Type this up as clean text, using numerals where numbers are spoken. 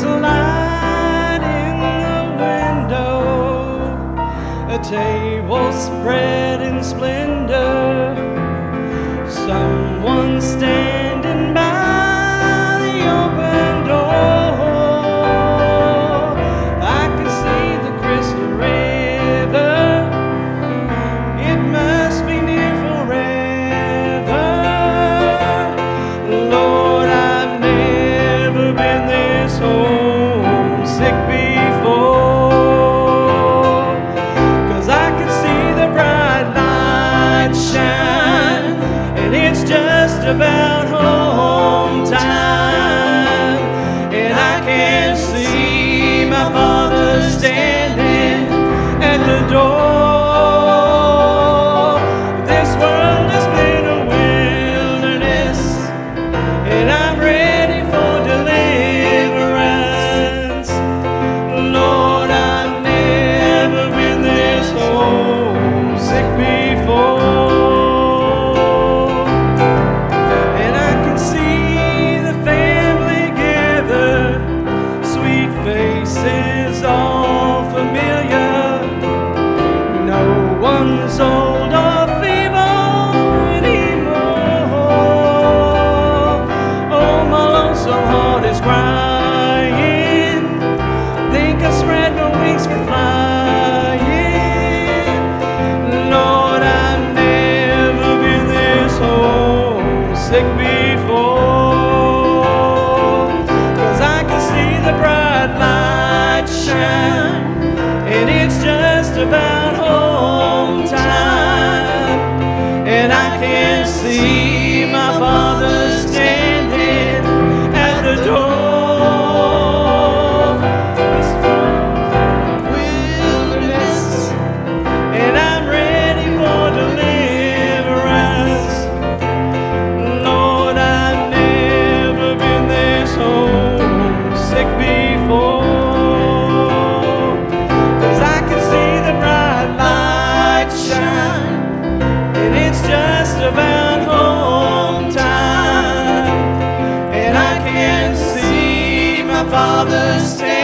light in the window, a table spread in splendor, someone standing by the open door. I can see the crystal river, it must be near forever. Lord, I've never been this homesick before, 'cause I can see the bright light shine, and it's just about home time. And I can see my Father standing at the door. This world has been a wilderness, and I'm ready for deliverance. Lord, I've never been this homesick before. And I can see the family gathered, sweet faces all familiar. No one's old or feeble anymore. Oh, my lonesome heart is crying. Think I spread my wings for flying. Lord, I've never been this homesick before, 'cause I can see the bright light shine, and it's just about home time. And I can see my Father standing at the door. This wilderness, and I'm ready for deliverance. Lord, I've never been this homesick before, 'cause I can see the bright light shine, and it's just about home time. And I can see my Father standing